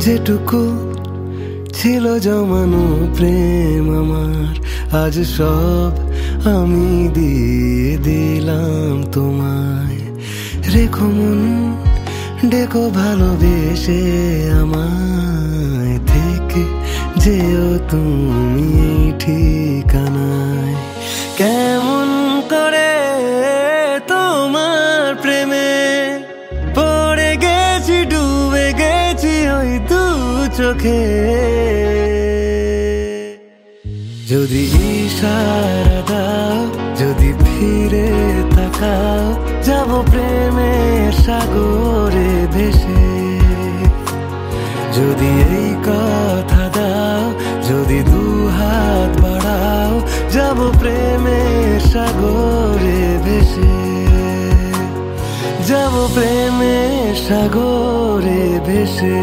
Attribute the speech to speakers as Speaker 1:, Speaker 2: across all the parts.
Speaker 1: যেটুকু ছিল জমানো প্রেম আমার, আজ সব আমি দিয়ে দিলাম তোমায়। রেখো মন, ডেকো ভালোবেসে আমায়, থেকে যেও তুমি এই ঠিকানায়। কেমন করে তোমার প্রেমে পড়ে গেছি, ডুবে গেছি ওই দু চোখে। যদি ইশারা দাও, যদি ফিরে তাকাও, যাব প্রেমের সাগরে ভেসে। যদি এই কথা দাও, যদি দু হাত বাড়াও, যাব প্রেমের সাগরে ভেসে। যাব প্রেমের সাগরে ভেসে।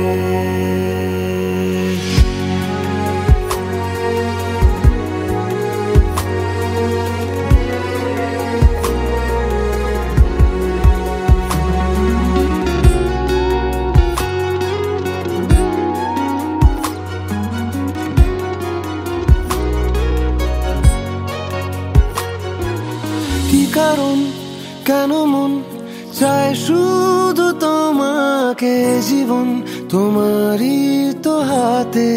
Speaker 1: কি কারণ, কেন মন চায় শুধু তোমাকে, জীবন তোমারই তো হাতে।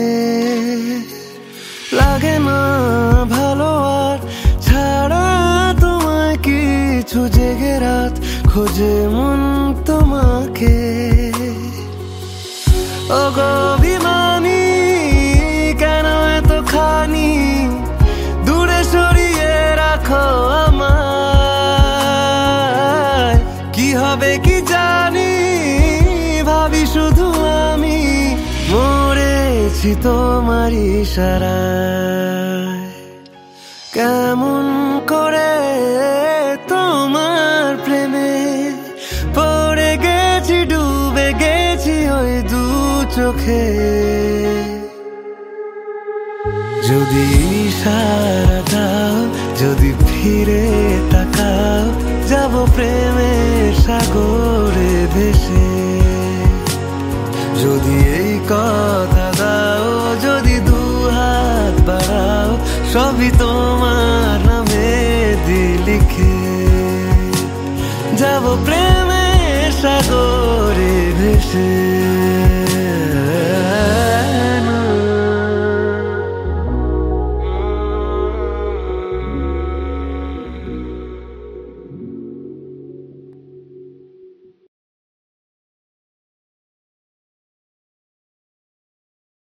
Speaker 1: লাগে না ভালো আর ছাড়া তোমায় কিছু, জেগে রাত খোঁজে মন তোমাকে। ও অভিমানী কেন এতখানি দূরে সরিয়ে রাখো আমায়। কি হবে কি জানি, ভাবি শুধু আমি, মরেছি তোমার ইশারায়। কেমন করে তোমার প্রেমে পড়ে গেছি, ডুবে গেছি ওই দু চোখে। যদি ইশারা দাও, যদি ফিরে তাকাও, যাব প্রেমের সাগরে ভেসে। যদি এই কথা দাও, যদি দু হাত বাড়াও, সবই তোমার নামে লিখে। যাব প্রেমের সাগরে ভেসে।